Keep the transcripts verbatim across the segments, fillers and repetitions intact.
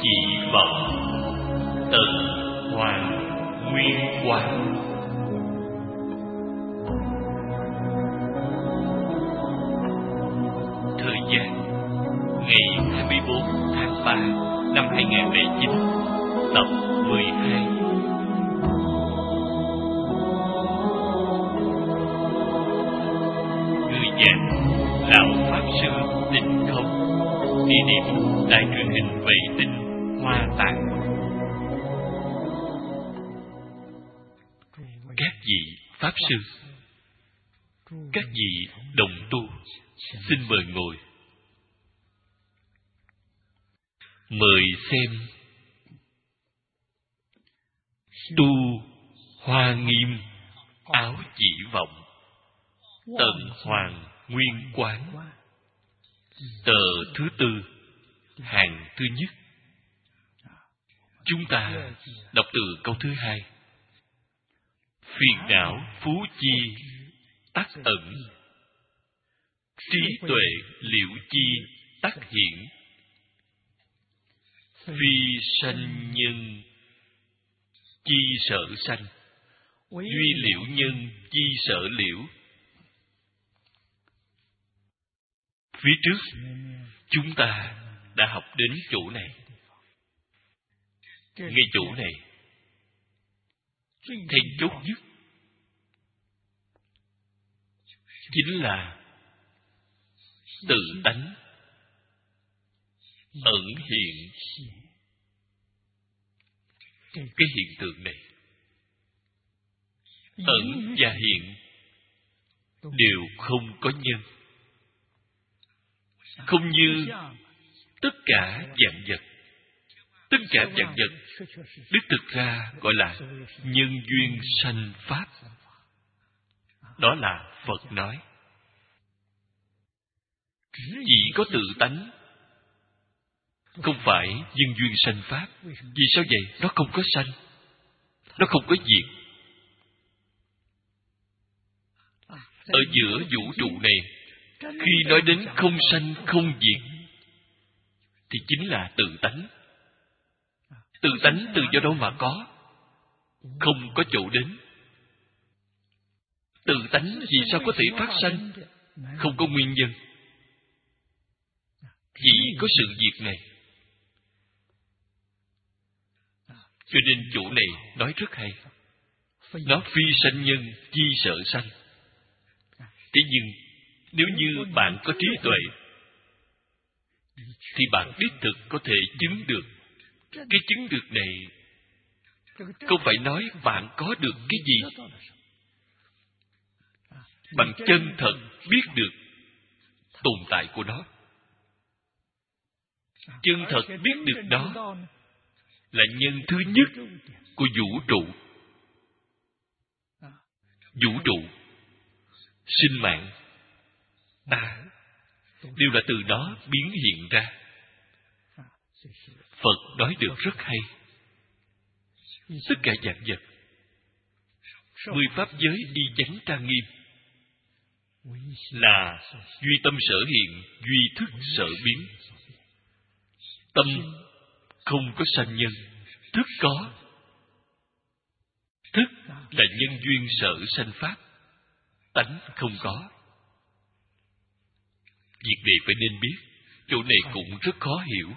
Chỉ Vọng, Tần Hoàng Nguyên Quán. Thời gian ngày hai mươi bốn tháng ba năm hai nghìn không trăm lẻ chín, tập mười hai. Người giảng Lão Pháp Sư Tịnh Không. Địa điểm đài truyền hình vệ tinh Hoa Tạng. Các vị Pháp Sư, các vị đồng tu, xin mời ngồi. Mời xem Tu Hoa Nghiêm Áo Chỉ Vọng, Tần Hoàng Nguyên Quán. Tờ thứ tư, hàng thứ nhất. Chúng ta đọc từ câu thứ hai. Phiền não phú chi tắc ẩn, trí tuệ liễu chi tắc hiển. Phi sanh nhân chi sở sanh, duy liễu nhân chi sở liễu. Phía trước, chúng ta đã học đến chỗ này. Ngay chỗ này, then chốt nhất chính là tự tánh ẩn hiện. Cái hiện tượng này, ẩn và hiện, đều không có nhân. Không như tất cả vạn vật. Tất cả vạn vật đích thực ra gọi là nhân duyên sanh pháp. Đó là Phật nói. Chỉ có tự tánh, không phải nhân duyên sanh pháp. Vì sao vậy? Nó không có sanh, nó không có diệt. Ở giữa vũ trụ này, khi nói đến không sanh không diệt, thì chính là tự tánh. Tự tánh từ do đâu mà có? Không có chỗ đến. Tự tánh vì sao có thể phát sanh? Không có nguyên nhân. Chỉ có sự diệt này. Cho nên chỗ này nói rất hay. Nó phi sanh nhân chi sợ sanh. Thế nhưng nếu như bạn có trí tuệ, thì bạn đích thực có thể chứng được. Cái chứng được này không phải nói bạn có được cái gì. Bạn chân thật biết được tồn tại của nó. Chân thật biết được đó là nhân thứ nhất của vũ trụ. Vũ trụ, sinh mạng, ta đều là từ đó biến hiện ra. Phật nói được rất hay. Tất cả vạn vật, mười pháp giới y chánh trang nghiêm, là duy tâm sở hiện, duy thức sở biến. Tâm không có sanh nhân, thức có. Thức là nhân duyên sở sanh pháp, tánh không có. Việc này phải nên biết. Chỗ này cũng rất khó hiểu.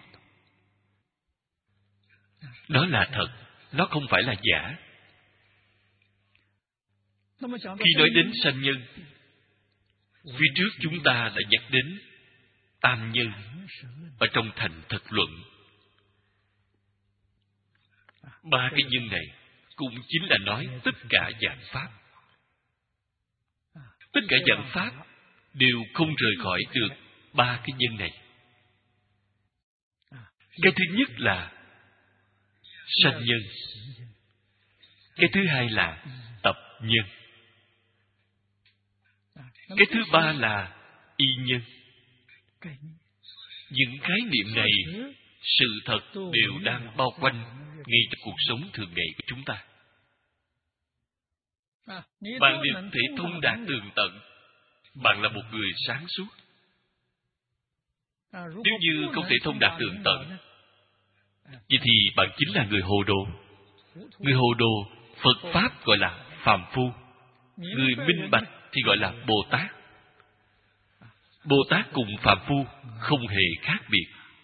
Đó là thật, nó không phải là giả. Khi nói đến sanh nhân, phía trước chúng ta đã nhắc đến tam nhân ở trong thành thật luận. Ba cái nhân này cũng chính là nói tất cả vạn pháp. Tất cả vạn pháp đều không rời khỏi được ba cái nhân này. Cái thứ nhất là sanh nhân. Cái thứ hai là tập nhân. Cái thứ ba là y nhân. Những khái niệm này, sự thật đều đang bao quanh ngay trong cuộc sống thường ngày của chúng ta. Bạn đều thể thông đạt tường tận. Bạn là một người sáng suốt. Nếu như không thể thông đạt tường tận, Vậy thì bạn chính là người hồ đồ. Người hồ đồ, Phật Pháp gọi là phàm phu. Người minh bạch thì gọi là Bồ Tát. Bồ Tát cùng phàm phu không hề khác biệt.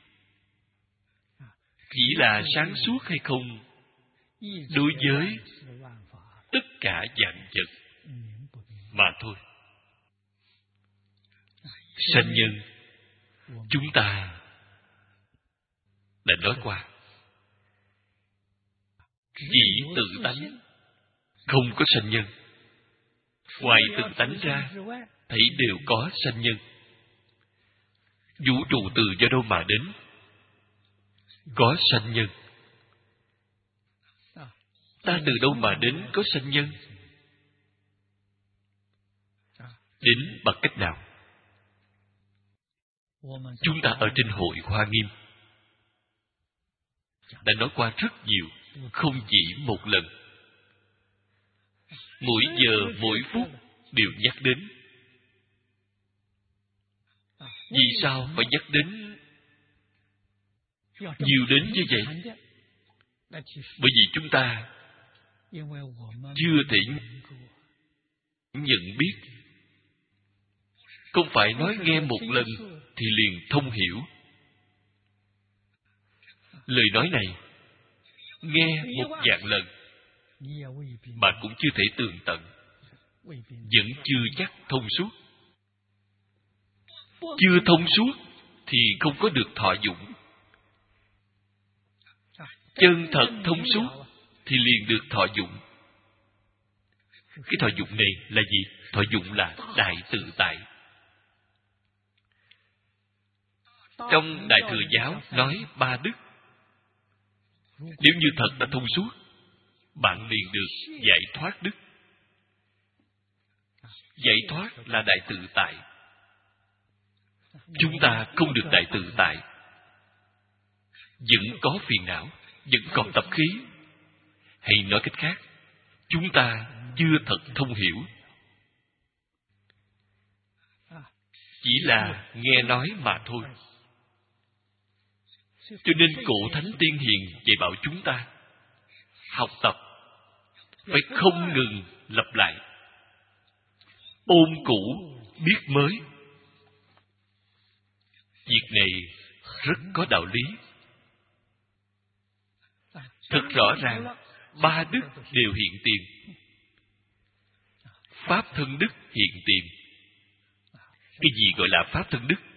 Chỉ là sáng suốt hay không đối với tất cả vạn vật mà thôi. Sanh nhân, chúng ta đã nói qua, chỉ tự tánh, không có sanh nhân. Ngoài tự tánh ra, thấy đều có sanh nhân. Vũ trụ từ do đâu mà đến? Có sanh nhân. Ta từ đâu mà đến có sanh nhân? Đến bằng cách nào? Chúng ta ở trên hội Hoa Nghiêm đã nói qua rất nhiều, không chỉ một lần. Mỗi giờ, mỗi phút đều nhắc đến. Vì sao phải nhắc đến nhiều đến như vậy? Bởi vì chúng ta chưa thể nhận biết. Không phải nói nghe một lần thì liền thông hiểu. Lời nói này nghe một vạn lần bạn cũng chưa thể tường tận, vẫn chưa chắc thông suốt. Chưa thông suốt thì không có được thọ dụng. Chân thật thông suốt thì liền được thọ dụng. Cái thọ dụng này là gì? Thọ dụng là đại tự tại. Trong Đại Thừa Giáo nói ba đức. Nếu như thật đã thông suốt, bạn liền được giải thoát đức. Giải thoát là đại tự tại. Chúng ta không được đại tự tại, vẫn có phiền não, vẫn còn tập khí. Hay nói cách khác, chúng ta chưa thật thông hiểu. Chỉ là nghe nói mà thôi. Cho nên cổ thánh tiên hiền dạy bảo chúng ta học tập phải không ngừng lặp lại, ôn cũ biết mới. Việc này rất có đạo lý. Thật rõ ràng, ba đức đều hiện tiền. Pháp thân đức hiện tiền. Cái gì gọi là pháp thân đức?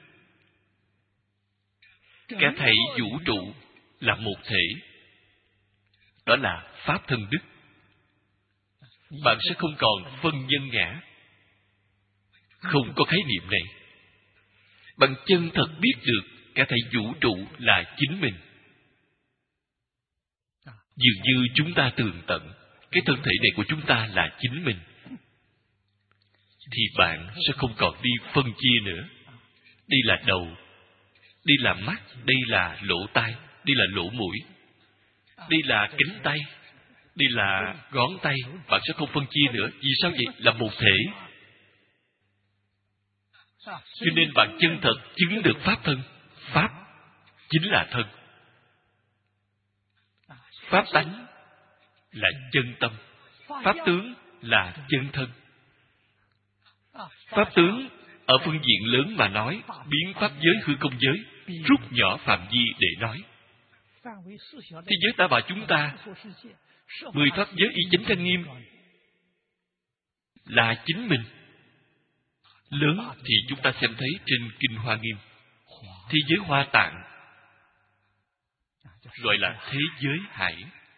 Cả thảy vũ trụ là một thể. Đó là pháp thân đức. Bạn sẽ không còn phân nhân ngã. Không có khái niệm này. Bạn chân thật biết được cả thảy vũ trụ là chính mình. Dường như chúng ta tường tận cái thân thể này của chúng ta là chính mình, thì bạn sẽ không còn đi phân chia nữa. Đây là đầu, đây là mắt, đây là lỗ tai, đây là lỗ mũi, đây là cánh tay, đây là ngón tay. Bạn sẽ không phân chia nữa. Vì sao vậy? Là một thể. Cho nên bạn chân thật chứng được pháp thân. Pháp chính là thân. Pháp tánh là chân tâm. Pháp tướng là chân thân. Pháp tướng ở phương diện lớn mà nói, biến pháp giới hư không giới, rút nhỏ phạm vi để nói. Thế giới ta bà chúng ta, mười pháp giới y chánh trang nghiêm là chính mình. Lớn thì chúng ta xem thấy trên Kinh Hoa Nghiêm. Thế giới Hoa Tạng gọi là thế giới hải.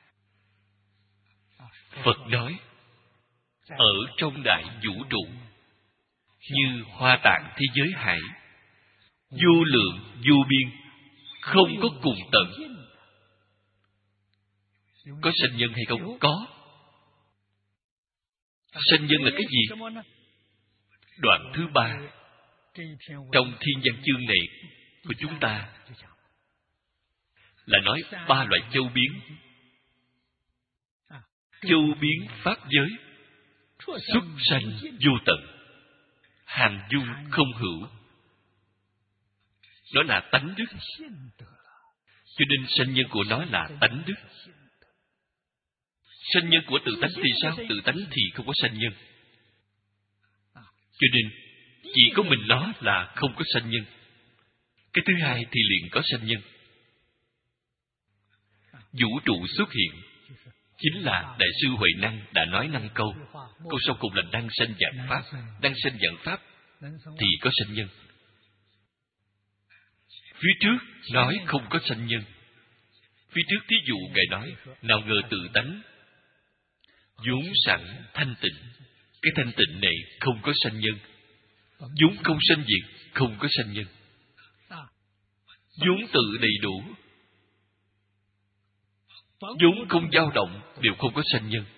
Phật nói, ở trong đại vũ trụ, như Hoa Tạng thế giới hải, vô lượng, vô biên, không có cùng tận. Có sanh nhân hay không? Có. Sanh nhân là cái gì? Đoạn thứ ba trong Thiên Văn chương này của chúng ta là nói ba loại châu biến. Châu biến pháp giới, xuất sanh vô tận, hàng dung không hữu. Đó là tánh đức. Cho nên sanh nhân của nó là tánh đức. Sanh nhân của tự tánh thì sao? Tự tánh thì không có sanh nhân. Cho nên chỉ có mình nó là không có sanh nhân. Cái thứ hai thì liền có sanh nhân. Vũ trụ xuất hiện chính là Đại sư Huệ Năng đã nói năm câu. Câu sau cùng là đăng sanh vạn pháp. Đăng sanh vạn pháp thì có sanh nhân. Phía trước nói không có sanh nhân. Phía trước thí dụ Ngài nói, nào ngờ tự tánh vốn sẵn thanh tịnh. Cái thanh tịnh này không có sanh nhân. Vốn không sanh diệt, không có sanh nhân. Vốn tự đầy đủ, vốn không dao động, đều không có sanh nhân.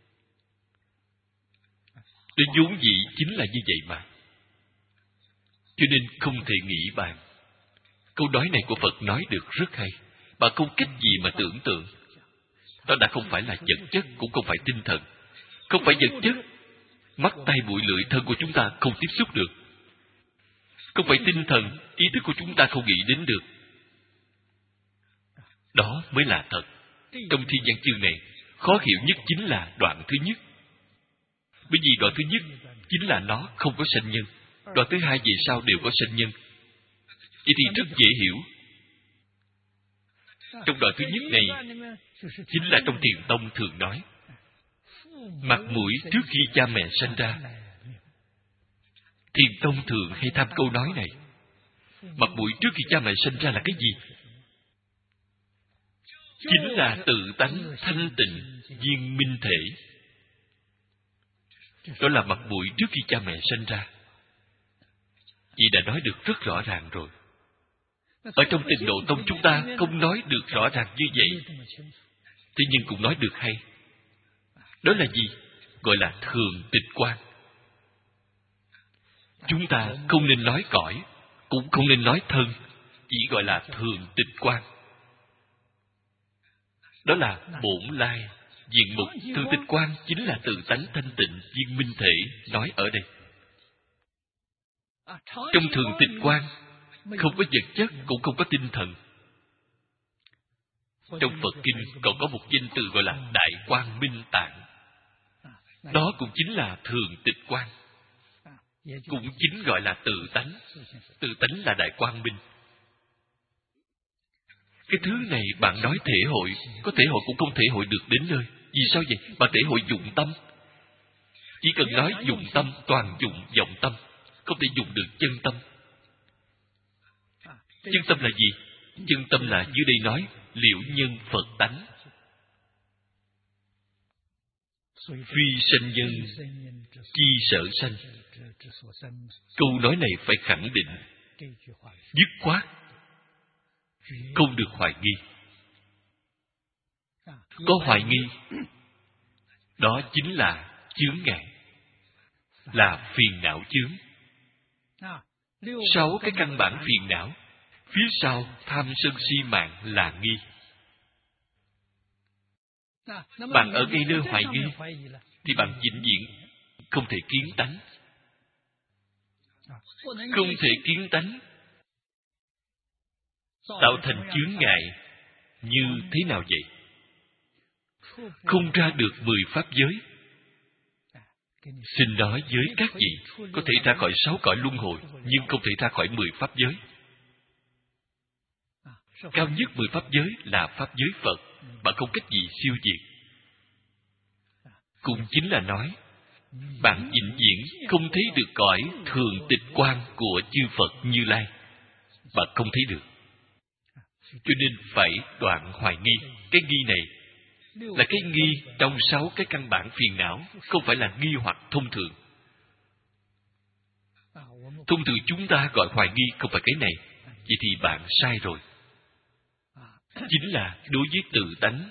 Cái vốn dĩ chính là như vậy mà. Cho nên không thể nghĩ bàn. Câu nói này của Phật nói được rất hay. Bạn không cách gì mà tưởng tượng. Đó đã không phải là vật chất, cũng không phải tinh thần. Không phải vật chất, mắt, tay, mũi, lưỡi, thân của chúng ta không tiếp xúc được. Không phải tinh thần, ý thức của chúng ta không nghĩ đến được. Đó mới là thật. Trong thiên văn chương này, khó hiểu nhất chính là đoạn thứ nhất. Bởi vì đoạn thứ nhất chính là nó không có sanh nhân. Đoạn thứ hai về sau đều có sanh nhân. Vậy thì rất dễ hiểu. Trong đoạn thứ nhất này, chính là trong Thiền Tông thường nói, mặt mũi trước khi cha mẹ sanh ra. Thiền Tông thường hay tham câu nói này. Mặt mũi trước khi cha mẹ sanh ra là cái gì? Chính là tự tánh thanh tịnh viên minh thể. Đó là mặt mũi trước khi cha mẹ sanh ra. Chị đã nói được rất rõ ràng rồi. Ở trong Tịnh Độ Tông chúng ta không nói được rõ ràng như vậy. Thế nhưng cũng nói được hay. Đó là gì? Gọi là thường tịch quan. Chúng ta không nên nói cõi, cũng không nên nói thân, chỉ gọi là thường tịch quan. Đó là bổn lai, diện mục. Thường tịch quan chính là tự tánh thanh tịnh viên minh thể nói ở đây. Trong thường tịch quan không có vật chất, cũng không có tinh thần. Trong Phật Kinh còn có một danh từ gọi là Đại Quang Minh Tạng. Đó cũng chính là thường tịch quan. Cũng chính gọi là tự tánh. Tự tánh là Đại Quang Minh. Cái thứ này bạn nói thể hội, có thể hội cũng không thể hội được đến nơi. Vì sao vậy? Bạn thể hội dụng tâm. Chỉ cần nói dụng tâm, toàn dụng vọng tâm, không thể dùng được chân tâm. Chân tâm là gì? Chân tâm là dưới đây nói liễu nhân Phật tánh. Phi sanh nhân, chi sở sanh. Câu nói này phải khẳng định, dứt khoát, không được hoài nghi. Có hoài nghi, đó chính là chướng ngại, là phiền não chướng. Sáu cái căn bản phiền não, phía sau tham sân si mạng là nghi. Bạn ở ngay nơi hoài nghi thì bạn vĩnh viễn không thể kiến tánh. Không thể kiến tánh, tạo thành chướng ngại như thế nào vậy? Không ra được mười pháp giới. Xin nói với các vị, có thể ra khỏi sáu cõi luân hồi, nhưng không thể ra khỏi mười pháp giới. Cao nhất mười pháp giới là pháp giới Phật, bạn không cách gì siêu diệt. Cũng chính là nói, bạn vĩnh viễn không thấy được cõi thường tịch quan của chư Phật Như Lai. Bạn không thấy được. Cho nên phải đoạn hoài nghi. Cái nghi này là cái nghi trong sáu cái căn bản phiền não, không phải là nghi hoặc thông thường. Thông thường chúng ta gọi hoài nghi không phải cái này. Vậy thì bạn sai rồi. Chính là đối với tự tánh,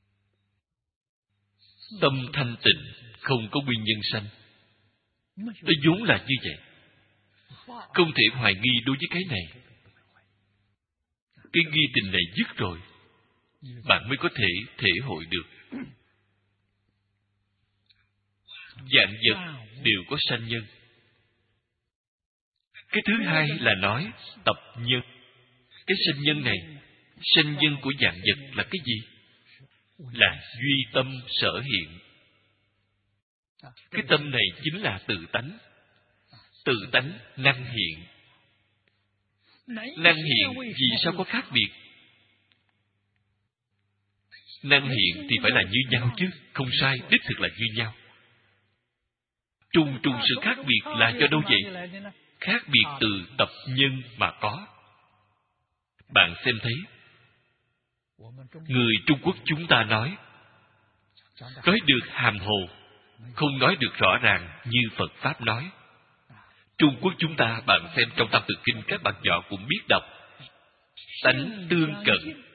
tâm thanh tịnh, không có nguyên nhân sanh. Nó vốn là như vậy. Không thể hoài nghi đối với cái này. Cái nghi tình này dứt rồi, bạn mới có thể thể hội được. Vạn vật đều có sanh nhân. Cái thứ hai là nói tập nhân. Cái sanh nhân này Sanh nhân của vạn vật là cái gì? Là duy tâm sở hiện. Cái tâm này chính là tự tánh. Tự tánh năng hiện. Năng hiện vì sao có khác biệt? Năng hiện thì phải là như nhau chứ. Không sai, đích thực là như nhau. Trùng trùng sự khác biệt là do đâu vậy? Khác biệt từ tập nhân mà có. Bạn xem thấy, người Trung Quốc chúng ta nói, nói được hàm hồ, không nói được rõ ràng như Phật Pháp nói. Trung Quốc chúng ta, bạn xem trong Tam Tự Kinh, các bạn nhỏ cũng biết đọc. Tánh tương cận.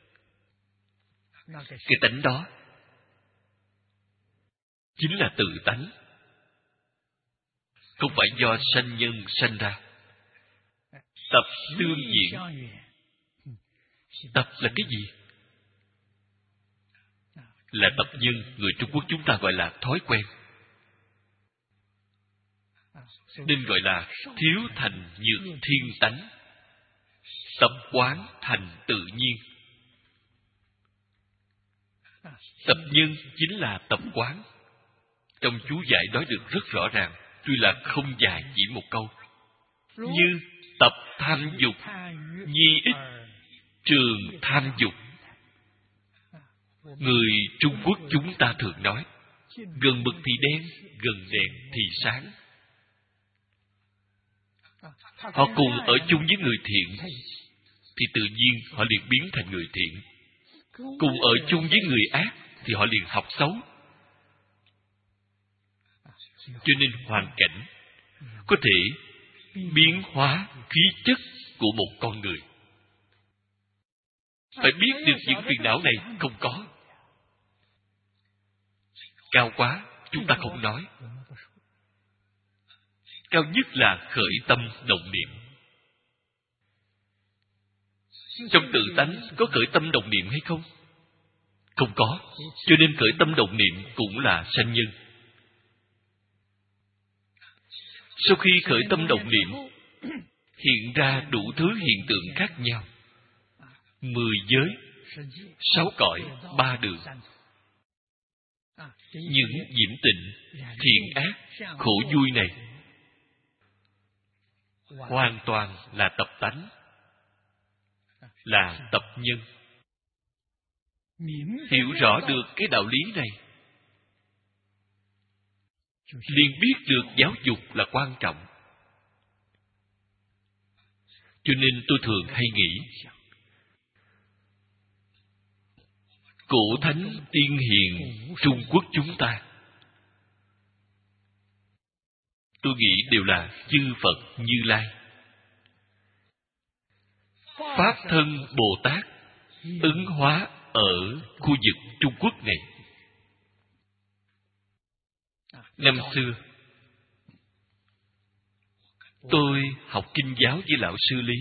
Cái tánh đó chính là tự tánh, không phải do sanh nhân sanh ra. Tập tương diễn. Tập là cái gì? Là tập nhân. Người Trung Quốc chúng ta gọi là thói quen, nên gọi là thiếu thành nhược thiên tánh. Tập quán thành tự nhiên. Tập nhân chính là tập quán. Trong chú giải nói được rất rõ ràng, tuy là không dài, chỉ một câu. Như tập tham dục, nhi ích trường tham dục. Người Trung Quốc chúng ta thường nói, gần mực thì đen, gần đèn thì sáng. Họ cùng ở chung với người thiện, thì tự nhiên họ liền biến thành người thiện. Cùng ở chung với người ác, thì họ liền học xấu. Cho nên hoàn cảnh có thể biến hóa khí chất của một con người. Phải biết được những phiền não này không có. Cao quá, chúng ta không nói. Cao nhất là khởi tâm động niệm. Trong tự tánh có khởi tâm động niệm hay không? Không có. Cho nên khởi tâm động niệm cũng là sanh nhân. Sau khi khởi tâm động niệm, hiện ra đủ thứ hiện tượng khác nhau. Mười giới, sáu cõi, ba đường. Những nhiễm tịnh, thiện ác, khổ vui này hoàn toàn là tập tánh, là tập nhân. Hiểu rõ được cái đạo lý này, liền biết được giáo dục là quan trọng. Cho nên tôi thường hay nghĩ, cổ thánh tiên hiền Trung Quốc chúng ta, tôi nghĩ đều là chư Phật Như Lai. Pháp thân Bồ Tát ứng hóa ở khu vực Trung Quốc này. Năm xưa, tôi học kinh giáo với lão sư Lý.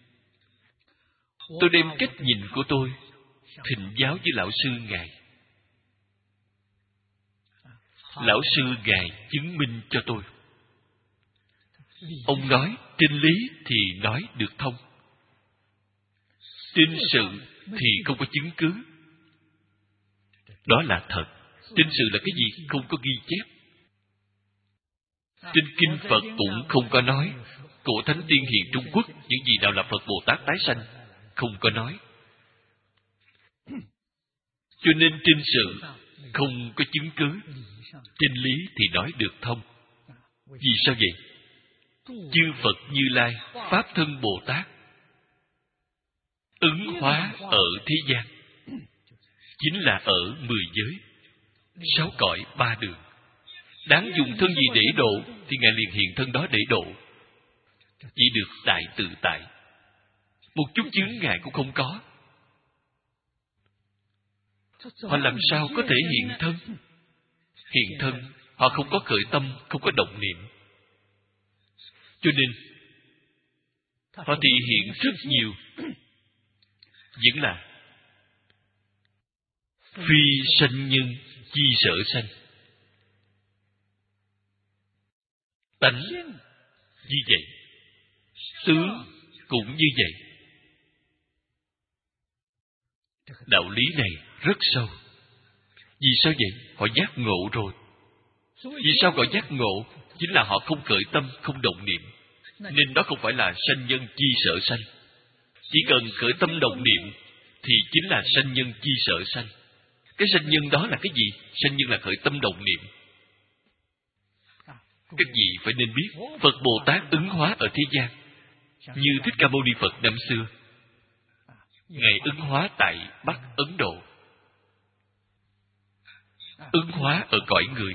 Tôi đem cách nhìn của tôi thỉnh giáo với lão sư Ngài. Lão sư Ngài chứng minh cho tôi. Ông nói trên lý thì nói được thông, trên sự thì không có chứng cứ. Đó là thật. Trên sự là cái gì? Không có ghi chép. Trên kinh Phật cũng không có nói. Cổ thánh tiên hiền Trung Quốc, những gì nào là Phật Bồ Tát tái sanh, không có nói. Cho nên trên sự không có chứng cứ, trên lý thì nói được thông. Vì sao vậy? Chư Phật Như Lai, Pháp thân Bồ Tát ứng hóa ở thế gian, chính là ở mười giới, sáu cõi, ba đường. Đáng dùng thân gì để độ, thì Ngài liền hiện thân đó để độ. Chỉ được đại tự tại, một chút chướng ngại cũng không có. Họ làm sao có thể hiện thân? Hiện thân, họ không có khởi tâm, không có động niệm. Cho nên họ thị hiện rất nhiều, vẫn là phi sanh nhân chi sở sanh. Tánh như vậy, tướng cũng như vậy. Đạo lý này rất sâu. Vì sao vậy? Họ giác ngộ rồi. Vì sao gọi giác ngộ? Chính là họ không khởi tâm, không động niệm. Nên đó không phải là sanh nhân chi sở sanh. Chỉ cần khởi tâm động niệm thì chính là sanh nhân chi sở sanh. Cái sanh nhân đó là cái gì? Sanh nhân là khởi tâm động niệm. Các vị phải nên biết, Phật Bồ Tát ứng hóa ở thế gian, như Thích Ca Mâu Ni Phật năm xưa, Ngài ứng hóa tại Bắc Ấn Độ, ứng hóa ở cõi người,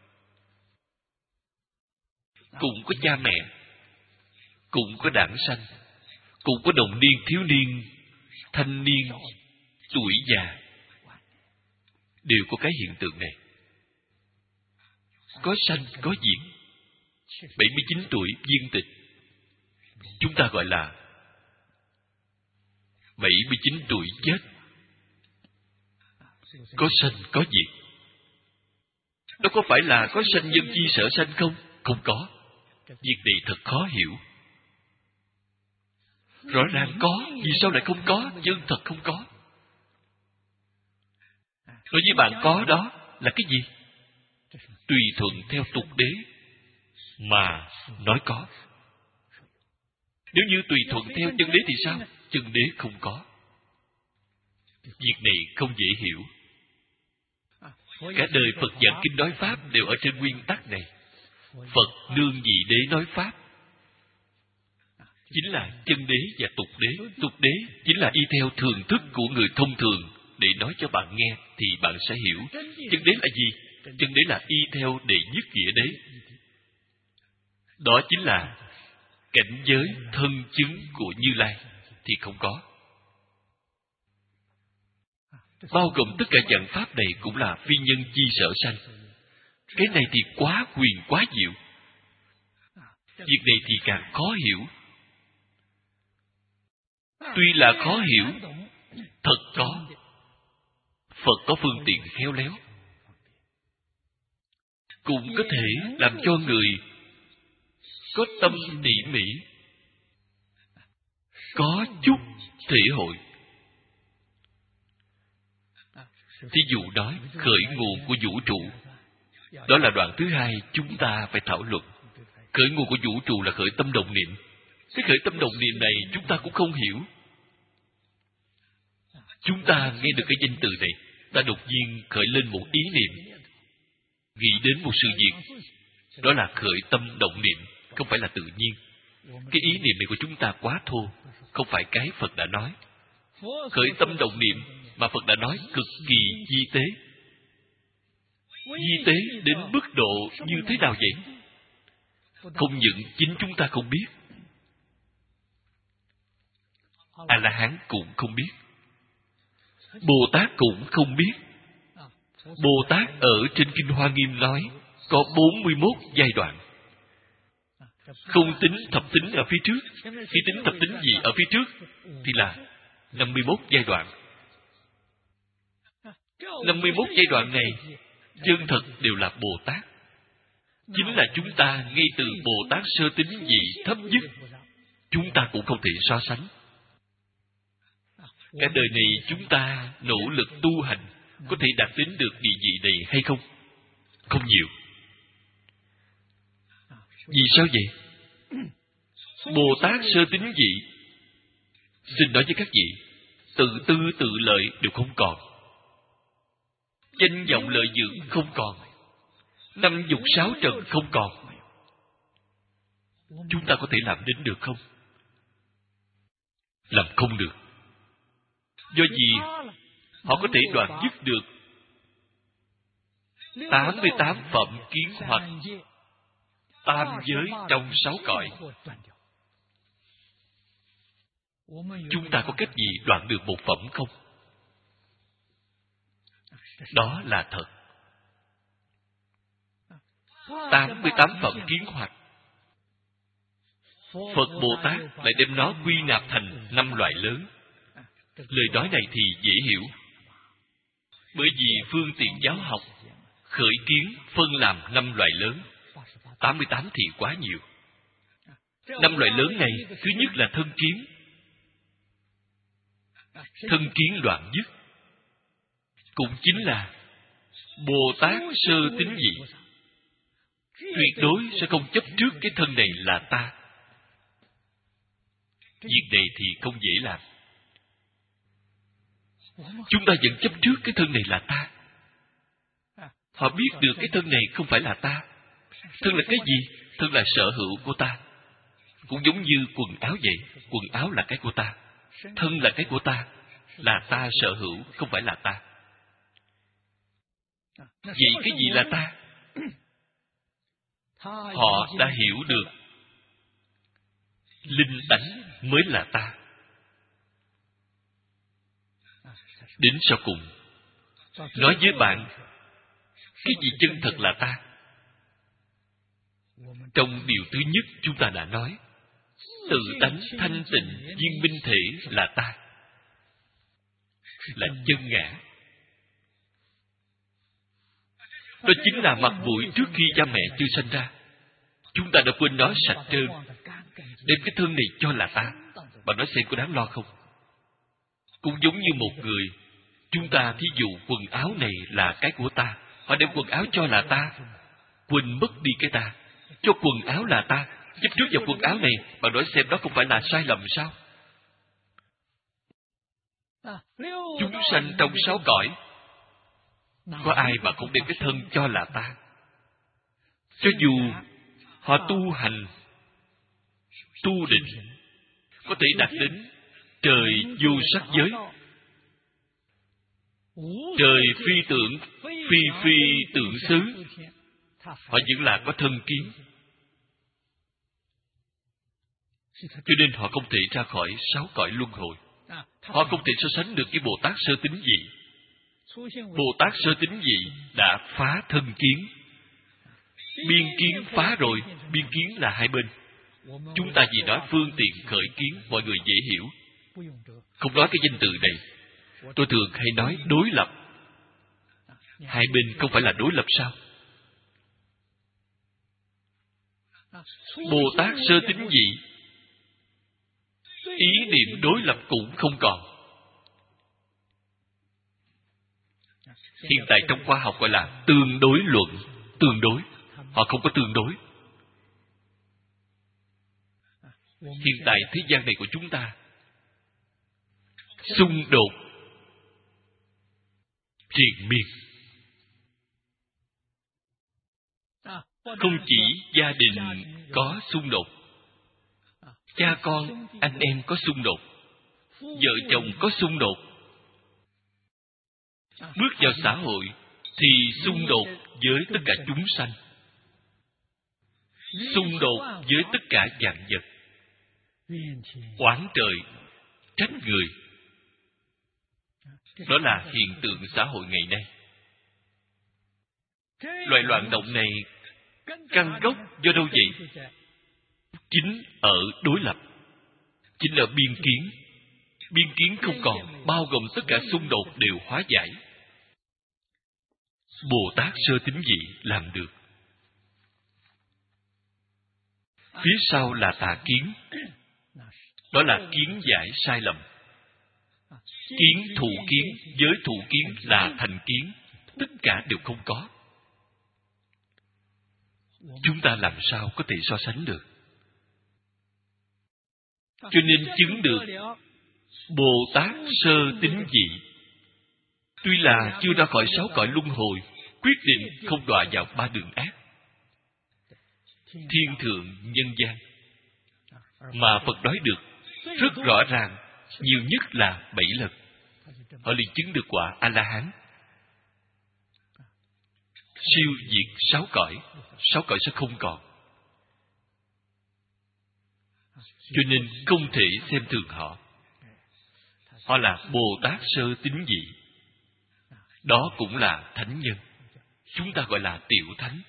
cũng có cha mẹ, cũng có đảng sanh, cũng có đồng niên, thiếu niên, thanh niên, tuổi già, đều có cái hiện tượng này. Có sanh, có diệt. bảy mươi chín tuổi viên tịch, chúng ta gọi là bảy mươi chín tuổi chết. Có sanh, có diệt. Đó có phải là có sanh nhân chi sở sanh không? Không có. Việc này thật khó hiểu. Rõ ràng có, vì sao lại không có? Chân thật không có. Nói với bạn có đó là cái gì? Tùy thuận theo tục đế mà nói có. Nếu như tùy thuận theo chân đế thì sao? Chân đế không có. Việc này không dễ hiểu. Cả đời Phật giảng kinh nói Pháp đều ở trên nguyên tắc này. Phật nương vị đế nói Pháp, chính là chân đế và tục đế. Tục đế chính là y theo thường thức của người thông thường để nói cho bạn nghe thì bạn sẽ hiểu. Chân đế là gì? Chân đế là y theo đệ nhất nghĩa đế. Đó chính là cảnh giới thân chứng của Như Lai thì không có. Bao gồm tất cả dạng pháp này cũng là phi nhân chi sở sanh. Cái này thì quá huyền quá diệu. Việc này thì càng khó hiểu. Tuy là khó hiểu, thật có. Phật có phương tiện khéo léo, cũng có thể làm cho người có tâm tỉ mỉ, có chút thể hội. Thí dụ nói khởi nguồn của vũ trụ, đó là đoạn thứ hai chúng ta phải thảo luận. Khởi nguồn của vũ trụ là khởi tâm động niệm. Cái khởi tâm động niệm này chúng ta cũng không hiểu. Chúng ta nghe được cái danh từ này, ta đột nhiên khởi lên một ý niệm, nghĩ đến một sự việc, đó là khởi tâm động niệm, không phải là tự nhiên. Cái ý niệm này của chúng ta quá thô, không phải cái Phật đã nói. Khởi tâm động niệm mà Phật đã nói cực kỳ di tế. Di tế đến mức độ như thế nào vậy? Không những chính chúng ta không biết, A-la-hán cũng không biết, Bồ Tát cũng không biết. Bồ Tát ở trên Kinh Hoa Nghiêm nói có bốn mươi mốt giai đoạn. Không tính thập tính ở phía trước. Khi tính thập tính gì ở phía trước thì là năm mươi mốt giai đoạn. năm mươi mốt giai đoạn này chân thật đều là Bồ Tát. Chính là chúng ta ngay từ Bồ Tát sơ tính vị thấp nhất, chúng ta cũng không thể so sánh. Cả đời này chúng ta nỗ lực tu hành, có thể đạt đến được địa vị này hay không? Không nhiều. Vì sao vậy? Bồ Tát sơ tính vị, xin nói với các vị, tự tư tự lợi đều không còn, danh vọng lợi dưỡng không còn, năm dục sáu trần không còn. Chúng ta có thể làm đến được không? Làm không được. Do gì? Họ có thể đoạn dứt được tám mươi tám phẩm kiến hoặc tam giới trong sáu cõi. Chúng ta có cách gì đoạn được một phẩm không? Đó là thật. tám mươi tám phẩm kiến hoặc, Phật Bồ Tát lại đem nó quy nạp thành năm loại lớn. Lời nói này thì dễ hiểu, bởi vì phương tiện giáo học khởi kiến phân làm năm loại lớn. Tám mươi tám thì quá nhiều. Năm loại lớn này, thứ nhất là thân kiến. Thân kiến đoạn dứt. cũng chính là Bồ Tát sơ tín nhị. Tuyệt đối sẽ không chấp trước cái thân này là ta. Việc này thì không dễ làm. Chúng ta vẫn chấp trước cái thân này là ta. Họ biết được cái thân này không phải là ta. Thân là cái gì? Thân là sở hữu của ta. Cũng giống như quần áo vậy. Quần áo là cái của ta. Thân là cái của ta. Là ta sở hữu, không phải là ta. Vậy cái gì là ta? Họ đã hiểu được linh tánh mới là ta. Đến sau cùng, nói với bạn, cái gì chân thật là ta? Trong điều thứ nhất chúng ta đã nói, tự tánh thanh tịnh viên minh thể là ta, là chân ngã. Đó chính là mặt mũi trước khi cha mẹ chưa sinh ra. Chúng ta đã quên nó sạch trơn, đem cái thân này cho là ta. Bạn nói xem có đáng lo không? Cũng giống như một người, chúng ta thí dụ quần áo này là cái của ta, họ đem quần áo cho là ta, quên mất đi cái ta, cho quần áo là ta, chấp trước vào quần áo này. Bạn nói xem đó không phải là sai lầm sao? Chúng sanh trong sáu cõi, có ai mà không đem cái thân cho là ta? Cho dù họ tu hành, tu định, có thể đạt đến trời vô sắc giới, trời phi tưởng, phi phi tưởng xứ, họ vẫn là có thân kiến. Cho nên họ không thể ra khỏi sáu cõi luân hồi. Họ không thể so sánh được với Bồ Tát sơ tín nhị. Bồ Tát sơ tín nhị đã phá thân kiến. Biên kiến phá rồi, biên kiến là hai bên. Chúng ta chỉ nói phương tiện khởi kiến, mọi người dễ hiểu. Không nói cái danh từ này. Tôi thường hay nói đối lập. Hai bên không phải là đối lập sao? Bồ Tát sơ tín nhị, ý niệm đối lập cũng không còn. Hiện tại trong khoa học gọi là tương đối luận. Tương đối. Họ không có tương đối. Hiện tại thế gian này của chúng ta xung đột triền miên. Không chỉ gia đình có xung đột, cha con, anh em có xung đột, vợ chồng có xung đột. Bước vào xã hội thì xung đột với tất cả chúng sanh, xung đột với tất cả vạn vật, oán trời, trách người. Đó là hiện tượng xã hội ngày nay. Loại loạn động này căn gốc do đâu vậy? Chính ở đối lập, chính ở biên kiến. Biên kiến không còn, bao gồm tất cả xung đột đều hóa giải. Bồ Tát sơ tín nhị làm được. Phía sau là tà kiến. Đó là kiến giải sai lầm. Kiến thụ kiến với thụ kiến là thành kiến. Tất cả đều không có. Chúng ta làm sao có thể so sánh được? Cho nên chứng được Bồ Tát sơ tín nhị, tuy là chưa ra khỏi sáu cõi luân hồi, quyết định không đọa vào ba đường ác, thiên thượng nhân gian. Mà Phật nói được rất rõ ràng, nhiều nhất là bảy lần. Họ liền chứng được quả A-la-hán, siêu diệt sáu cõi. Sáu cõi sẽ không còn. Cho nên không thể xem thường họ. Họ là Bồ Tát sơ tín nhị. Đó cũng là thánh nhân. Chúng ta gọi là tiểu thánh.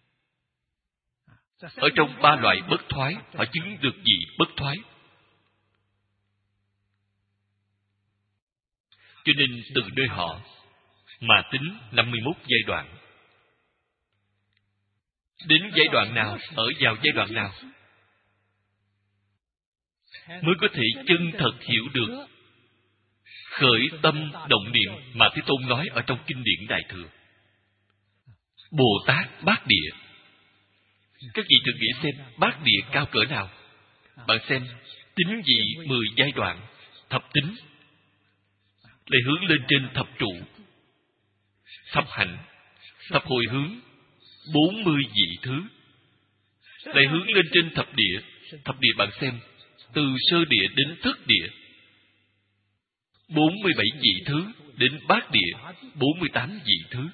Ở trong ba loại bất thoái, họ chứng được gì bất thoái? Cho nên từ nơi họ mà tính năm mươi mốt giai đoạn. Đến giai đoạn nào, ở vào giai đoạn nào mới có thể chân thật hiểu được khởi tâm động niệm mà Thế Tôn nói ở trong kinh điển Đại Thừa. Bồ Tát Bát Địa. Các vị thử nghĩ xem Bát Địa cao cỡ nào. Bạn xem, tín vị mười giai đoạn, thập tính, lại hướng lên trên thập trụ, thập hạnh, thập hồi hướng, bốn mươi vị thứ, lại hướng lên trên thập địa. Thập địa bạn xem, từ sơ địa đến thất địa, bốn mươi bảy vị thứ, đến bát địa, bốn mươi tám vị thứ.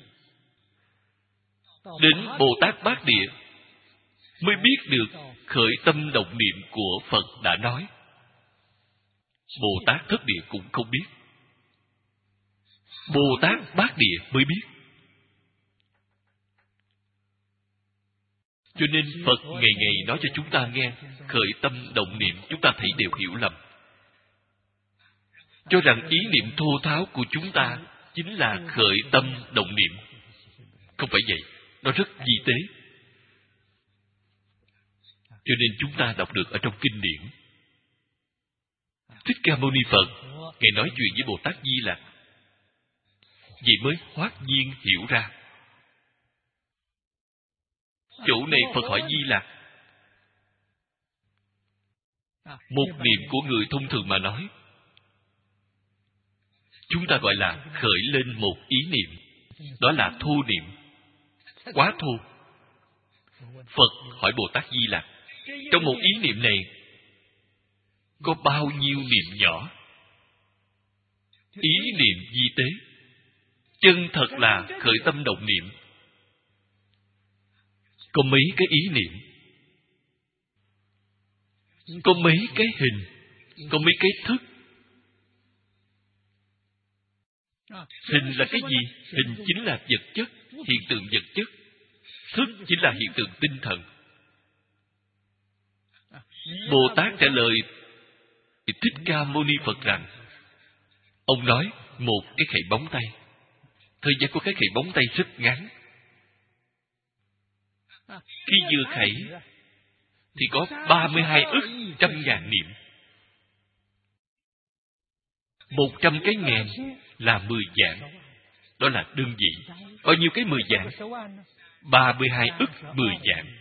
Đến Bồ Tát Bát Địa mới biết được khởi tâm động niệm của Phật đã nói. Bồ Tát Thất Địa cũng không biết. Bồ Tát Bát Địa mới biết. Cho nên Phật ngày ngày nói cho chúng ta nghe khởi tâm động niệm, chúng ta thấy đều hiểu lầm, cho rằng ý niệm thô tháo của chúng ta chính là khởi tâm động niệm. Không phải vậy, nó rất vi tế. Cho nên chúng ta đọc được ở trong kinh điển, Thích Ca Mâu Ni Phật Ngài nói chuyện với Bồ Tát Di Lặc, vậy mới hoát nhiên hiểu ra. Chỗ này Phật hỏi Di Lặc, một niệm của người thông thường mà nói, chúng ta gọi là khởi lên một ý niệm, đó là thô niệm, quá thô. Phật hỏi Bồ Tát Di Lặc, trong một ý niệm này có bao nhiêu niệm nhỏ? Ý niệm vi tế, chân thật là khởi tâm động niệm, có mấy cái ý niệm, có mấy cái hình, có mấy cái thức. Hình là cái gì? Hình chính là vật chất, hiện tượng vật chất. Thức chính là hiện tượng tinh thần. Bồ Tát trả lời Thích Ca Mâu Ni Phật rằng, ông nói một cái khẩy bóng tay, thời gian của cái khẩy bóng tay rất ngắn. Khi vừa khẩy thì có ba mươi hai ức trăm ngàn niệm. Một trăm cái ngàn là mười vạn, đó là đơn vị. Bao nhiêu cái mười vạn? Ba mươi hai ức mười vạn.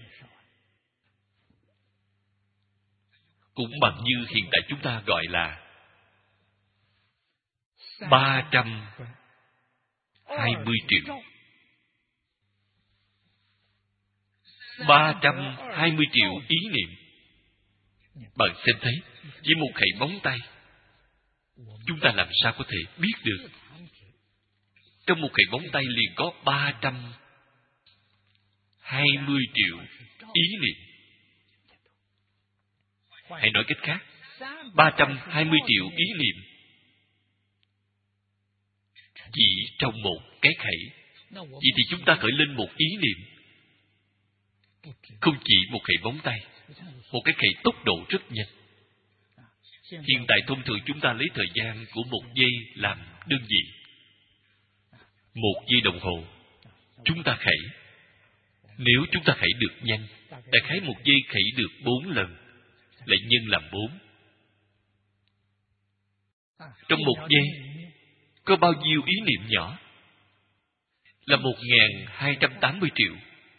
Cũng bằng như hiện tại chúng ta gọi là ba trăm hai mươi triệu. Ba trăm hai mươi triệu ý niệm. Bạn xem thấy, chỉ một khẩy bóng tay, chúng ta làm sao có thể biết được? Trong một khẩy bóng tay liền có ba trăm hai mươi triệu ý niệm. Hãy nói cách khác, ba trăm hai mươi triệu ý niệm chỉ trong một cái khẩy. Vậy thì chúng ta khởi lên một ý niệm, không chỉ một khẩy bóng tay, một cái khẩy tốc độ rất nhanh. Hiện tại thông thường chúng ta lấy thời gian của một giây làm đơn vị. Một giây đồng hồ chúng ta khẩy. Nếu chúng ta khẩy được nhanh, đại khái một giây khẩy được bốn lần, lại nhân làm bốn. Trong một giây có bao nhiêu ý niệm nhỏ? Là một nghìn hai trăm tám mươi triệu.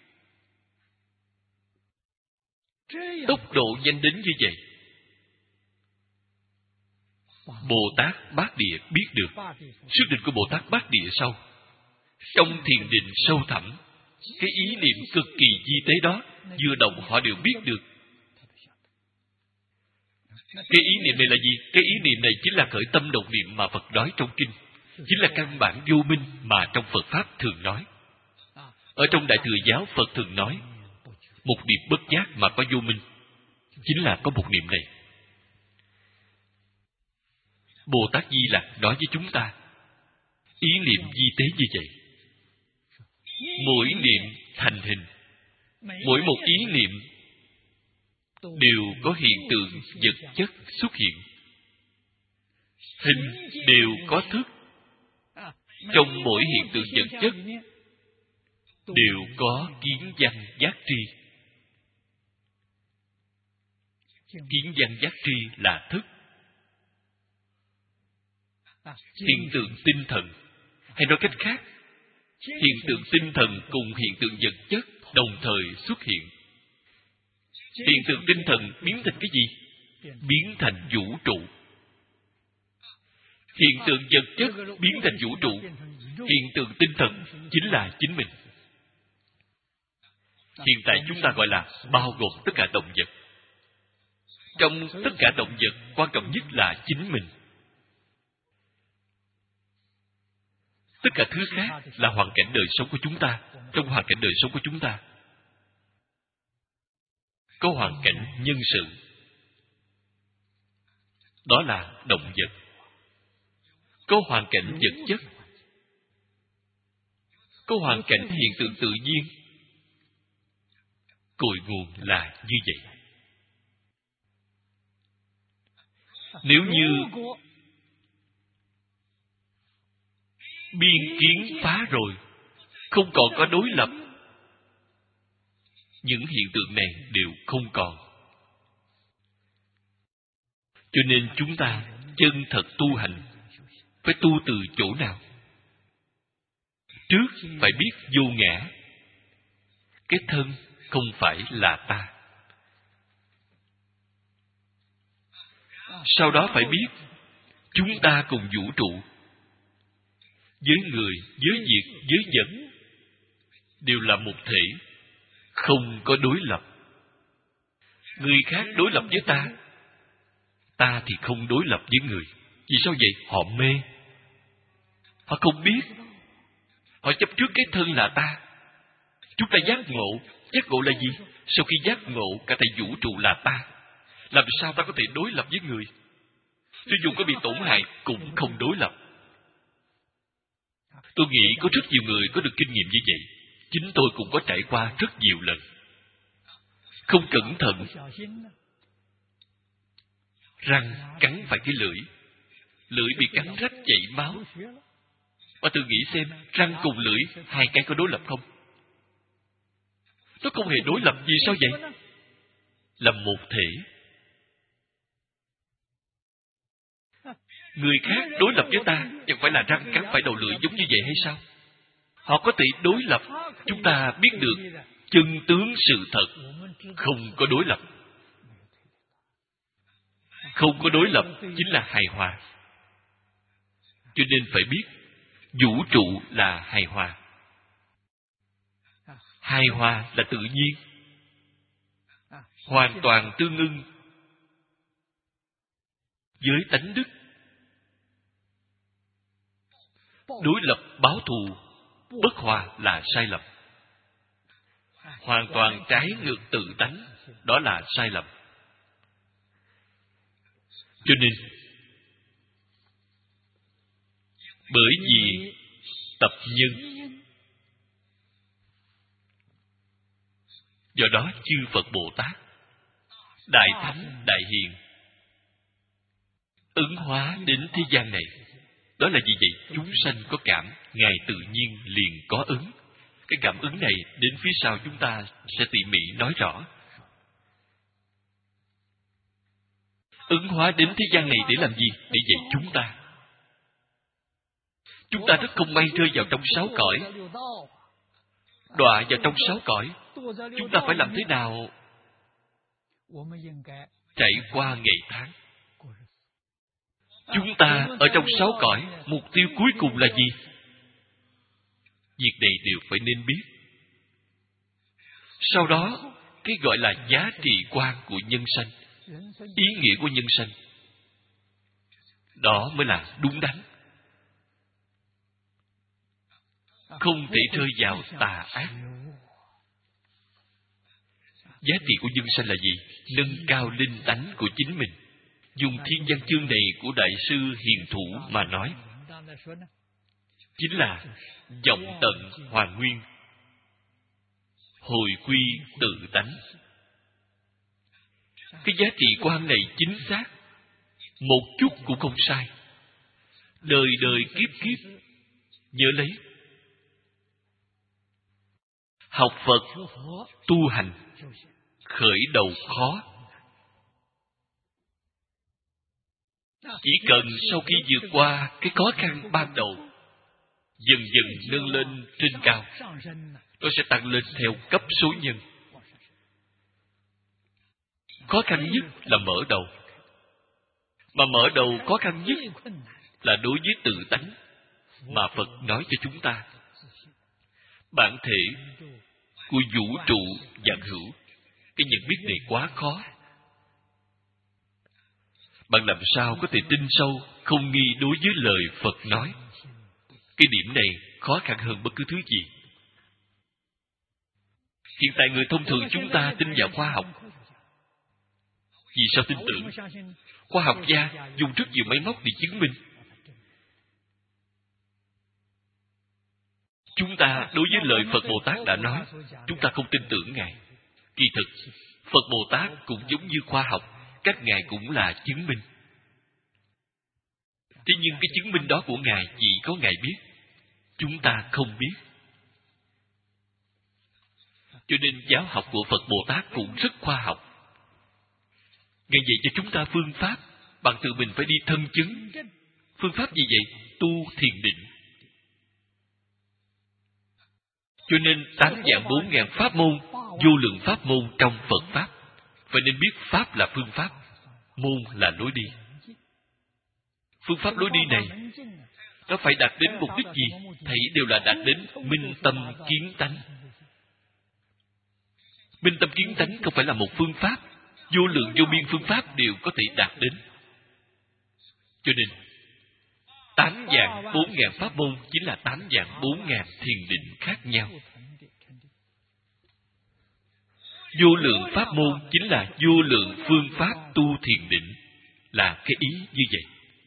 Tốc độ nhanh đến như vậy, Bồ Tát Bát Địa biết được. Sức định của Bồ Tát Bát Địa sâu. Trong thiền định sâu thẳm, cái ý niệm cực kỳ vi tế đó, vừa động họ đều biết được. Cái ý niệm này là gì? Cái ý niệm này chính là khởi tâm động niệm mà Phật nói trong kinh, chính là căn bản vô minh mà trong Phật Pháp thường nói. Ở trong Đại Thừa Giáo, Phật thường nói một niệm bất giác mà có vô minh, chính là có một niệm này. Bồ Tát Di Lặc nói với chúng ta, ý niệm vi tế như vậy, mỗi niệm thành hình, mỗi một ý niệm đều có hiện tượng vật chất xuất hiện. Hình đều có thức. Trong mỗi hiện tượng vật chất đều có kiến văn giác tri. Kiến văn giác tri là thức. hiện tượng tinh thần. Hay nói cách khác, hiện tượng tinh thần cùng hiện tượng vật chất đồng thời xuất hiện. Hiện tượng tinh thần biến thành cái gì? Biến thành vũ trụ. Hiện tượng vật chất biến thành vũ trụ. Hiện tượng tinh thần chính là chính mình. Hiện tại chúng ta gọi là bao gồm tất cả động vật. Trong tất cả động vật, quan trọng nhất là chính mình. Tất cả thứ khác là hoàn cảnh đời sống của chúng ta. Trong hoàn cảnh đời sống của chúng ta có hoàn cảnh nhân sự. Đó là động vật. Có hoàn cảnh vật chất. Có hoàn cảnh hiện tượng tự nhiên. Cội nguồn là như vậy. Nếu như biên kiến phá rồi, không còn có đối lập, những hiện tượng này đều không còn. Cho nên chúng ta chân thật tu hành phải tu từ chỗ nào? Trước phải biết vô ngã. Cái thân không phải là ta. Sau đó phải biết chúng ta cùng vũ trụ, với người, với việc, với vật đều là một thể, không có đối lập. Người khác đối lập với ta, ta thì không đối lập với người. Vì sao vậy? Họ mê. Họ không biết. Họ chấp trước cái thân là ta. Chúng ta giác ngộ. Giác ngộ là gì? Sau khi giác ngộ, cả thầy vũ trụ là ta. Làm sao ta có thể đối lập với người? Cho dù có bị tổn hại, cũng không đối lập. Tôi nghĩ có rất nhiều người có được kinh nghiệm như vậy. Chính tôi cũng có trải qua rất nhiều lần. Không cẩn thận, răng cắn phải cái lưỡi. Lưỡi bị cắn rách chảy máu. Và tự nghĩ xem, răng cùng lưỡi, hai cái có đối lập không? Nó không hề đối lập. Vì sao vậy? Là một thể. Người khác đối lập với ta, chẳng phải là răng cắn phải đầu lưỡi giống như vậy hay sao? Họ có thể đối lập. Chúng ta biết được chân tướng sự thật, không có đối lập. Không có đối lập chính là hài hòa. Cho nên phải biết vũ trụ là hài hòa. Hài hòa là tự nhiên, hoàn toàn tương ưng với tánh đức. Đối lập báo thù, bất hòa là sai lầm. Hoàn toàn trái ngược tự tánh, đó là sai lầm. Cho nên, bởi vì tập nhân, do đó chư Phật Bồ Tát, Đại Thánh, Đại Hiền ứng hóa đến thế gian này. Đó là gì vậy? Chúng sanh có cảm, Ngài tự nhiên liền có ứng. Cái cảm ứng này đến phía sau chúng ta sẽ tỉ mỉ nói rõ. Ứng hóa đến thế gian này để làm gì? Để dạy chúng ta. Chúng ta rất không may rơi vào trong sáu cõi. Đọa vào trong sáu cõi. Chúng ta phải làm thế nào? Trải qua ngày tháng. Chúng ta ở trong sáu cõi, mục tiêu cuối cùng là gì? Việc này đều phải nên biết. Sau đó, cái gọi là giá trị quan của nhân sanh, ý nghĩa của nhân sanh, đó mới là đúng đắn. Không thể rơi vào tà ác. Giá trị của nhân sanh là gì? Nâng cao linh tánh của chính mình. Dùng thiên văn chương này của Đại sư Hiền Thủ mà nói, chính là vọng tận hoàn nguyên, hồi quy tự tánh. Cái giá trị quan này chính xác, một chút cũng không sai. Đời đời kiếp kiếp nhớ lấy. Học Phật, tu hành, khởi đầu khó. Chỉ cần sau khi vượt qua cái khó khăn ban đầu, dần dần nâng lên trên cao, nó sẽ tăng lên theo cấp số nhân. Khó khăn nhất là mở đầu. Mà mở đầu khó khăn nhất là đối với tự tánh mà Phật nói cho chúng ta. Bản thể của vũ trụ vạn hữu, cái nhận biết này quá khó. Bạn làm sao có thể tin sâu, không nghi đối với lời Phật nói? Cái điểm này khó khăn hơn bất cứ thứ gì. Hiện tại người thông thường chúng ta tin vào khoa học. Vì sao tin tưởng? Khoa học gia dùng rất nhiều máy móc để chứng minh. Chúng ta đối với lời Phật Bồ Tát đã nói, chúng ta không tin tưởng Ngài. Kỳ thực, Phật Bồ Tát cũng giống như khoa học, các Ngài cũng là chứng minh. Thế nhưng cái chứng minh đó của Ngài chỉ có Ngài biết, chúng ta không biết. Cho nên giáo học của Phật Bồ Tát cũng rất khoa học. Ngài dạy cho chúng ta phương pháp, bạn tự mình phải đi thân chứng. Phương pháp gì vậy? Tu thiền định. Cho nên tám vạn bốn ngàn pháp môn, vô lượng pháp môn trong Phật Pháp. Phải nên biết Pháp là phương pháp, môn là lối đi. Phương pháp lối đi này, nó phải đạt đến mục đích gì? Thảy đều là đạt đến minh tâm kiến tánh. Minh tâm kiến tánh không phải là một phương pháp. Vô lượng vô biên phương pháp đều có thể đạt đến. Cho nên, tám vạn bốn ngàn pháp môn chính là tám vạn bốn ngàn thiền định khác nhau. Vô lượng pháp môn chính là vô lượng phương pháp tu thiền định, là cái ý như vậy.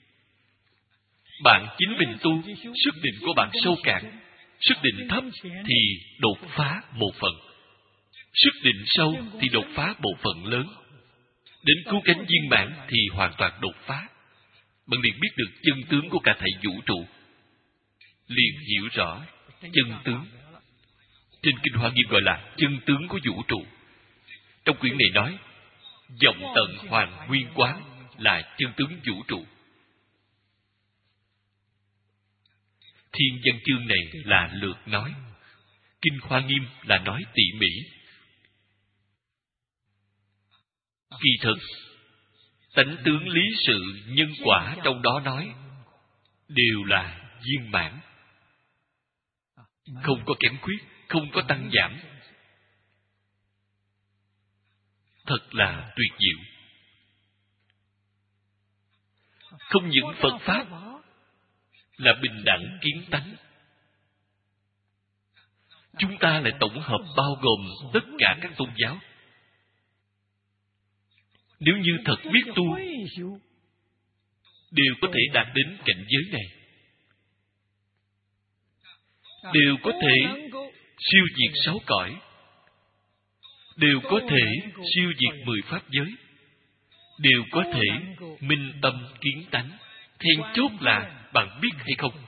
Bạn chính mình tu, sức định của bạn sâu cạn, sức định thấp thì đột phá một phần, sức định sâu thì đột phá bộ phận lớn. Đến cứu cánh viên mãn thì hoàn toàn đột phá. Bạn liền biết được chân tướng của cả thảy vũ trụ, liền hiểu rõ chân tướng. Trên Kinh Hoa Nghiêm gọi là chân tướng của vũ trụ. Trong quyển này nói vọng tận hoàn nguyên quán là chân tướng vũ trụ. Thiên văn chương này là lược nói, Kinh Hoa Nghiêm là nói tỉ mỉ. Kỳ thực, tánh tướng lý sự nhân quả trong đó nói đều là viên mãn, không có kém khuyết, không có tăng giảm. Thật là tuyệt diệu. Không những Phật Pháp là bình đẳng kiến tánh, chúng ta lại tổng hợp bao gồm tất cả các tôn giáo. Nếu như thật biết tu, đều có thể đạt đến cảnh giới này, đều có thể siêu diệt sáu cõi, đều có thể siêu diệt mười pháp giới, đều có thể minh tâm kiến tánh. Then chốt là bạn biết hay không.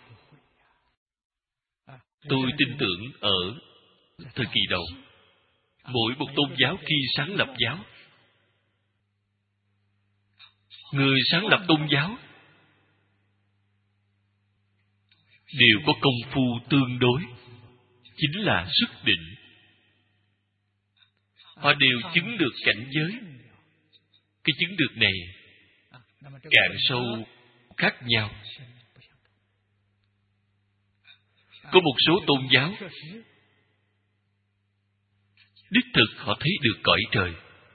Tôi tin tưởng ở thời kỳ đầu, mỗi một tôn giáo khi sáng lập giáo, người sáng lập tôn giáo đều có công phu tương đối, chính là sức định. Họ đều chứng được cảnh giới. Cái chứng được này cạn sâu khác nhau. Có một số tôn giáo đích thực họ thấy được cõi trời,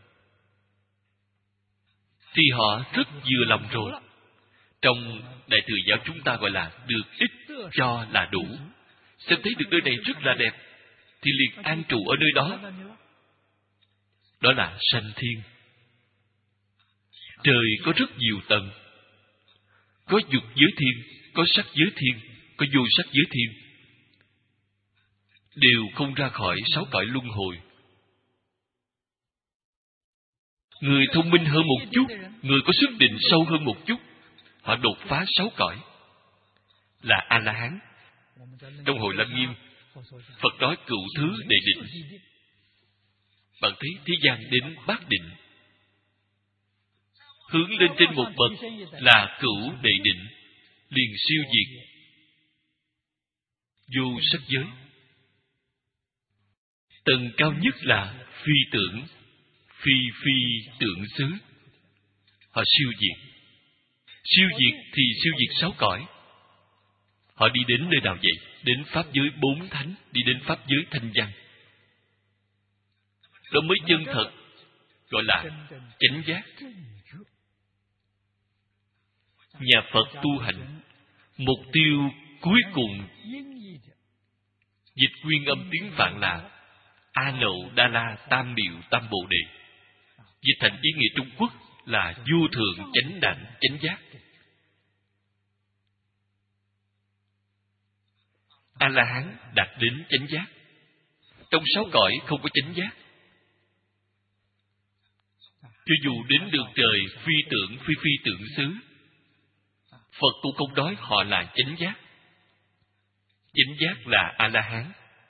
thì họ rất vừa lòng rồi. Trong Đại Thừa giáo chúng ta gọi là được ít cho là đủ. Xem thấy được nơi này rất là đẹp, thì liền an trụ ở nơi đó. Đó là sanh thiên. Trời có rất nhiều tầng, có dục giới thiên, có sắc giới thiên, có vô sắc giới thiên, đều không ra khỏi sáu cõi luân hồi. Người thông minh hơn một chút, người có sức định sâu hơn một chút, họ đột phá sáu cõi, là A-la-hán. Trong Hội Lăng Nghiêm, Phật nói cửu thứ đệ định. Bạn thấy thế gian đến bát định, hướng lên trên một bậc là cửu đệ định, liền siêu diệt vô sắc giới. Tầng cao nhất là phi tưởng, phi phi tưởng xứ. Họ siêu diệt. Siêu diệt thì siêu diệt sáu cõi. Họ đi đến nơi nào vậy? Đến pháp giới bốn thánh, đi đến pháp giới thanh văn. Đó mới chân thật, gọi là chánh giác. Nhà Phật tu hành, mục tiêu cuối cùng dịch nguyên âm tiếng Phạn là A Nậu Đa La Tam Miệu Tam Bồ Đề. Dịch thành ý nghĩa Trung Quốc là vô thượng chánh đẳng chánh giác. A La Hán đạt đến chánh giác. Trong sáu cõi không có chánh giác. Cho dù đến được trời phi tưởng phi phi tưởng xứ, Phật cũng không nói họ là chánh giác. Chánh giác là A La Hán.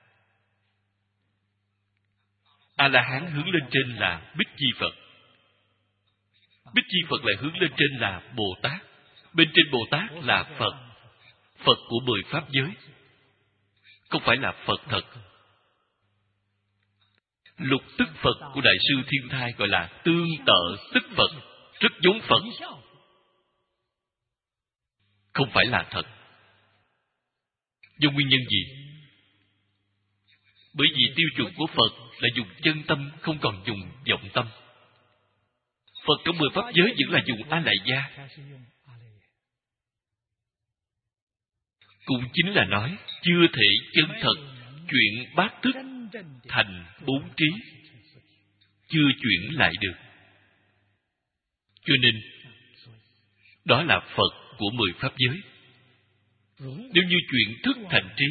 A La Hán hướng lên trên là Bích Chi Phật. Bích Chi Phật lại hướng lên trên là Bồ Tát. Bên trên Bồ Tát là Phật, Phật của mười pháp giới, không phải là Phật thật. Lục tức Phật của Đại sư Thiên Thai gọi là tương tự tức Phật, rất giống Phật, không phải là thật. Do nguyên nhân gì? Bởi vì tiêu chuẩn của Phật là dùng chân tâm, không còn dùng vọng tâm. Phật trong mười pháp giới vẫn là dùng A Lại Gia. Cũng chính là nói chưa thể chân thật chuyển bát thức thành bốn trí, chưa chuyển lại được. Cho nên đó là Phật của mười pháp giới. Nếu như chuyển thức thành trí,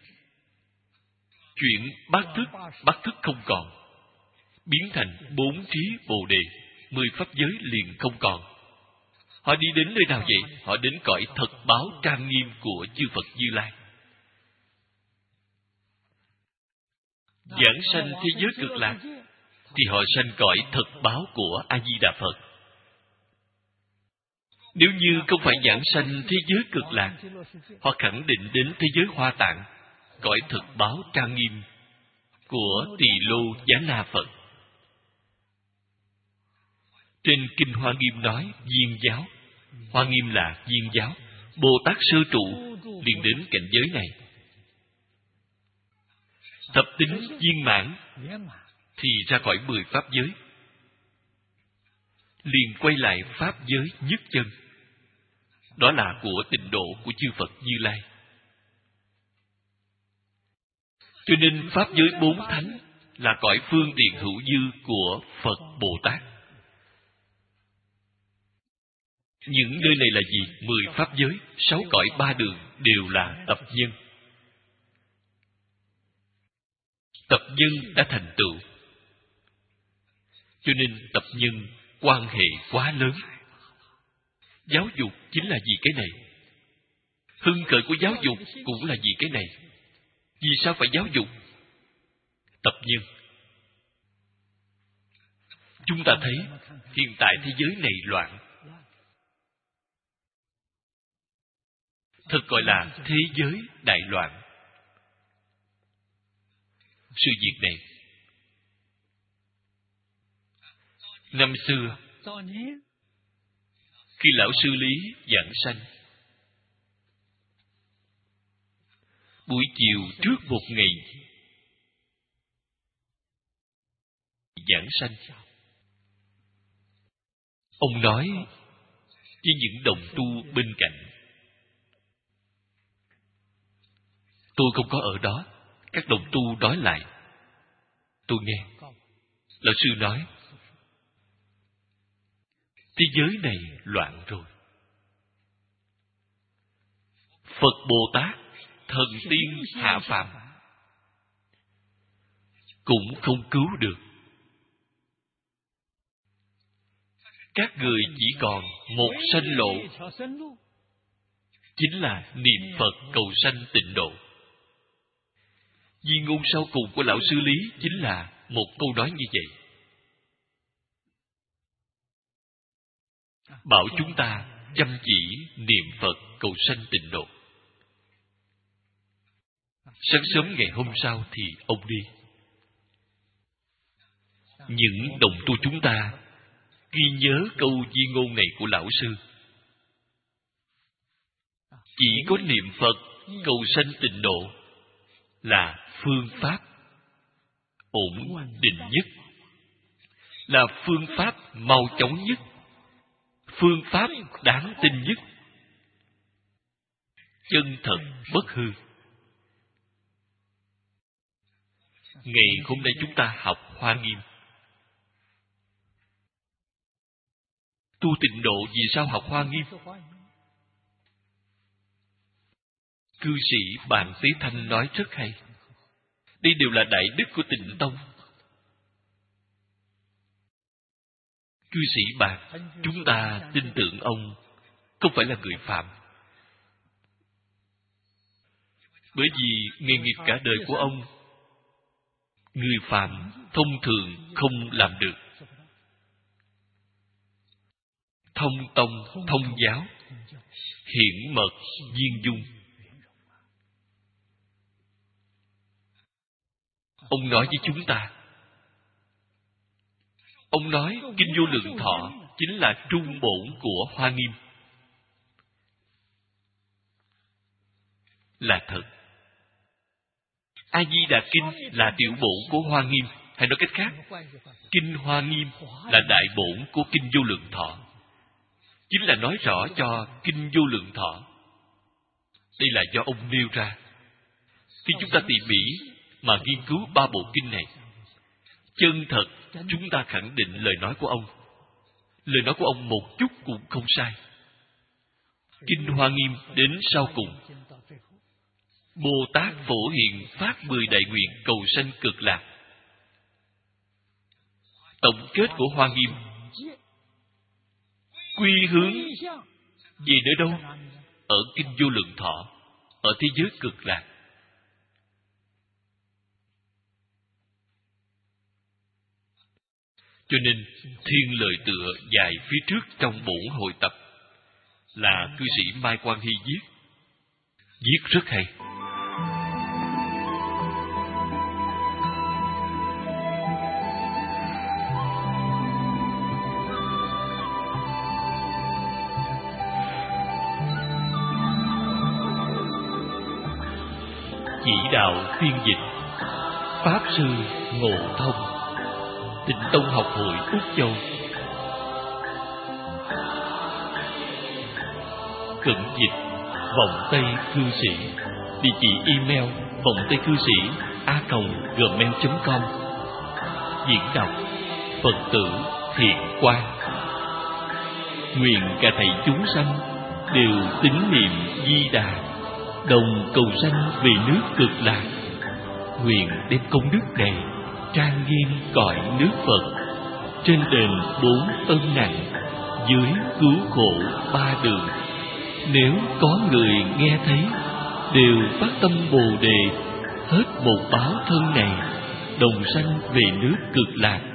chuyển bát thức, bát thức không còn, biến thành bốn trí Bồ Đề, mười pháp giới liền không còn. Họ đi đến nơi nào vậy? Họ đến cõi thật báo trang nghiêm của chư Phật Như Lai. Giảng sanh thế giới cực lạc thì họ sanh cõi thật báo của A Di Đà Phật. Nếu như không phải giảng sanh thế giới cực lạc, họ khẳng định đến thế giới Hoa Tạng, cõi thực báo trang nghiêm của Tỳ Lô Giá Na Phật. Trên Kinh Hoa Nghiêm nói Viên giáo, Hoa Nghiêm là Viên giáo, Bồ Tát sơ trụ liền đến cảnh giới này. Thập tính viên mãn thì ra khỏi mười pháp giới, liền quay lại pháp giới nhất chân. Đó là của tịnh độ của chư Phật Như Lai. Cho nên pháp giới bốn thánh là cõi phương tiện hữu dư của Phật Bồ Tát. Những nơi này là gì? Mười pháp giới, sáu cõi ba đường đều là tập nhân. Tập nhân đã thành tựu. Cho nên tập nhân quan hệ quá lớn. Giáo dục chính là vì cái này. Hưng khởi của giáo dục cũng là vì cái này. Vì sao phải giáo dục? Tập nhân. Chúng ta thấy hiện tại thế giới này loạn. Thật gọi là thế giới đại loạn. Sự việc này năm xưa khi lão sư Lý giảng sanh, buổi chiều trước một ngày giảng sanh, ông nói với những đồng tu bên cạnh. Tôi không có ở đó, các đồng tu nói lại. Tôi nghe lão sư nói thế giới này loạn rồi. Phật Bồ Tát, thần tiên hạ phàm cũng không cứu được. Các người chỉ còn một sanh lộ, chính là niệm Phật cầu sanh tịnh độ. Di ngôn sau cùng của lão sư Lý chính là một câu nói như vậy. bảo chúng ta chăm chỉ niệm Phật cầu sanh tịnh độ. Sáng sớm ngày hôm sau thì ông đi. Những đồng tu chúng ta ghi nhớ câu di ngôn này của lão sư. Chỉ có niệm Phật cầu sanh tịnh độ là phương pháp ổn định nhất, là phương pháp mau chóng nhất, phương pháp đáng tin nhất, chân thật bất hư. Ngày hôm nay chúng ta học Hoa Nghiêm. Tu tịnh độ vì sao học Hoa Nghiêm? Cư sĩ Bàn Tế Thanh nói rất hay. Đây đều là đại đức của Tịnh Tông. Cư sĩ Bàn, chúng ta tin tưởng ông không phải là người phạm. Bởi vì nghề nghiệp cả đời của ông, người phạm thông thường không làm được. Thông tông, thông giáo, hiển mật, viên dung. Ông nói với chúng ta, ông nói Kinh Vô Lượng Thọ chính là trung bổn của Hoa Nghiêm. Là thật. A Di Đà Kinh là tiểu bổn của Hoa Nghiêm. Hay nói cách khác, Kinh Hoa Nghiêm là đại bổn của Kinh Vô Lượng Thọ. Chính là nói rõ cho Kinh Vô Lượng Thọ. Đây là do ông nêu ra. Khi chúng ta tỉ mỉ mà nghiên cứu ba bộ kinh này, chân thật chúng ta khẳng định lời nói của ông. Lời nói của ông một chút cũng không sai. Kinh Hoa Nghiêm đến sau cùng, Bồ Tát Phổ Hiện phát mười đại nguyện cầu sanh cực lạc. Tổng kết của Hoa Nghiêm quy hướng về nơi đâu? Ở Kinh Vô Lượng Thọ, ở thế giới cực lạc. Cho nên thiên lời tựa dài phía trước trong bổn hội tập là cư sĩ Mai Quang Hy viết. Viết rất hay. Chỉ đạo phiên dịch Pháp Sư Ngộ Thông, Tịnh Tông Học Hội Úc Châu. Cận dịch Vọng Tây Cư Sĩ. Địa chỉ email vọng tây cư sĩ a còng gmail chấm com. Diễn đọc Phật tử Thiện Quang. Nguyện cả thầy chúng sanh đều tín niệm Di Đà, đồng cầu sanh về nước cực lạc. Nguyện đem công đức này trang nghiêm cõi nước Phật, trên đền bốn ân nặng, dưới cứu khổ ba đường. Nếu có người nghe thấy, đều phát tâm Bồ Đề, hết một báo thân này, đồng sanh về nước cực lạc.